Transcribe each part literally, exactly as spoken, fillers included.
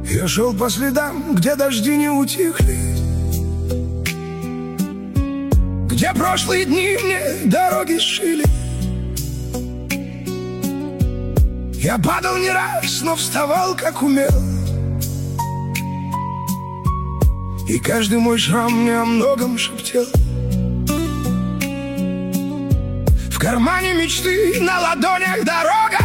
Я шел по следам, где дожди не утихли, где прошлые дни мне дороги сшили. Я падал не раз, но вставал, как умел, и каждый мой шрам мне о многом шептал. В кармане мечты, на ладонях дорога,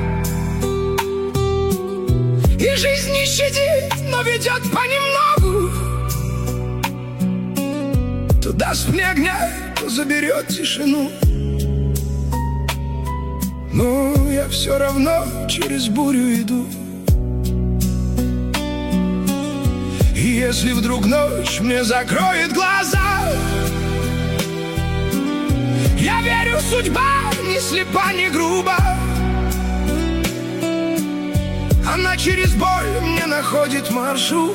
и жизнь не щадит, но ведет понемногу. То даст мне огня, то заберет тишину. Но я все равно через бурю иду. И если вдруг ночь мне закроет глаза, я верю, судьба не слепа, не груба. Она через боль мне находит маршрут,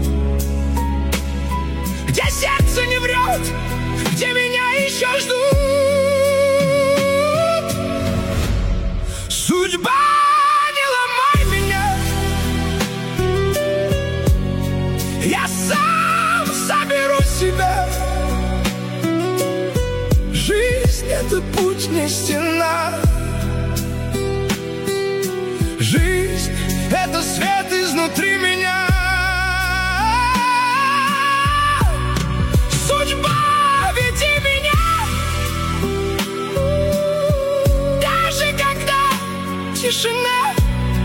где сердце не врет, где меня еще ждут. Судьба, не ломай меня, я сам соберу себя. Жизнь — это путь, не стена. Жизнь — это свет изнутри меня. Судьба, веди меня, даже когда тишина.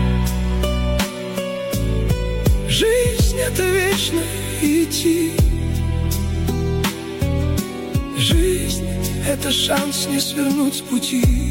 Жизнь — это вечно идти. Жизнь — это шанс не свернуть с пути.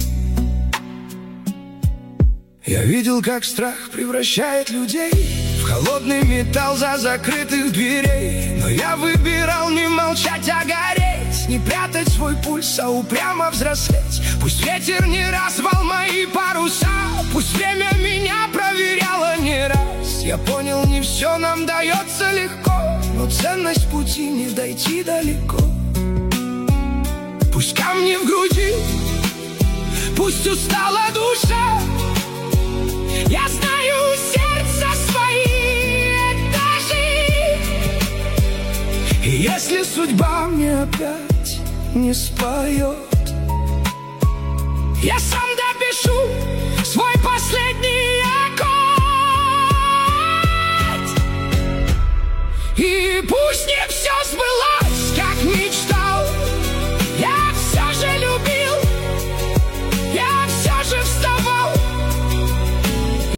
Я видел, как страх превращает людей в холодный металл за закрытых дверей. Но я выбирал не молчать, а гореть, не прятать свой пульс, а упрямо взрослеть. Пусть ветер не развал мои паруса, пусть время меня проверяло не раз. Я понял, не все нам дается легко, но ценность пути не дойти далеко. Пусть камни в груди, пусть устала душа, я знаю сердца свои этажи. И если судьба мне опять не споет, я сам допишу свой последний